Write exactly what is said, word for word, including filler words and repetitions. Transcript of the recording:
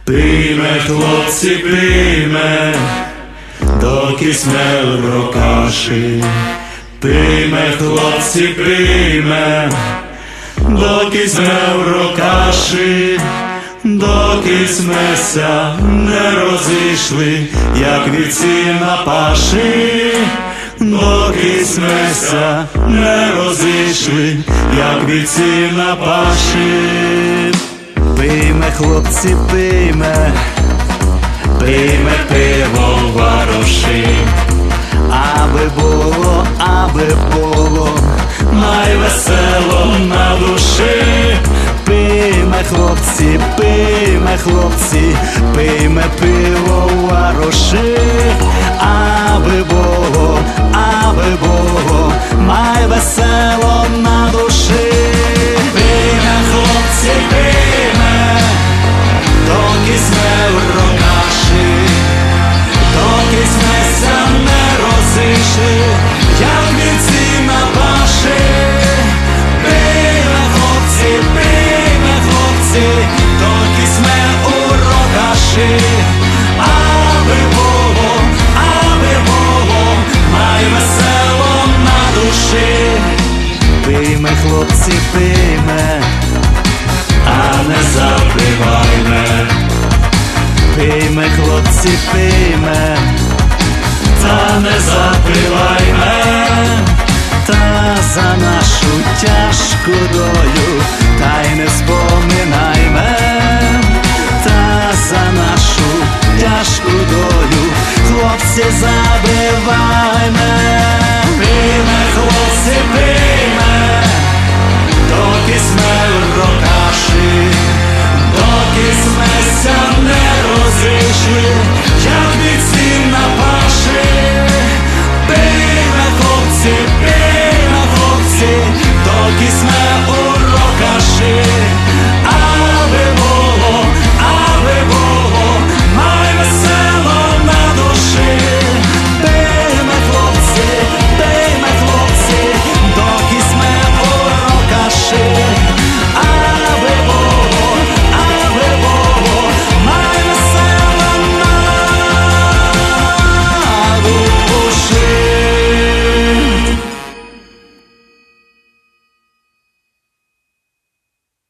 Пийме, хлопці, пийме, доки сме в рокаші. Пийме, хлопці, пийме, доки сме в рокаші. Доки смеся не розійшли, як вівці на паші. Доки смеся не розійшли, як вівці на паші. Пийме, хлопці, пийме, пийме пиво в вароші. Аби було, аби було найвесело на душі. Пийме, хлопці, пийме, хлопці, пийме пиво в вароші. Аби було, аби було найвесело на душі. Пийме, хлопці, пийме, доки сме в рокаші. Доки смеся не розійшли, як вівці на паші. Пийме, хлопці, пийме, хлопці, доки сме у рокаші. Аби було, аби було найвесело на душі. Пийме, хлопці, пийме, а не запивайме. Пийме, хлопці, пийме, та не запивайме. Та за нашу тяжку долю, та й не споминайме. Та за нашу тяжку долю, хлопці, забивайме. Пийме, хлопці, пийме, доки сме в рокаші. Доки смеся не розійшли, як вівці на паші. Пийме, хлопці, пийме, хлопці, доки сме у рокаші.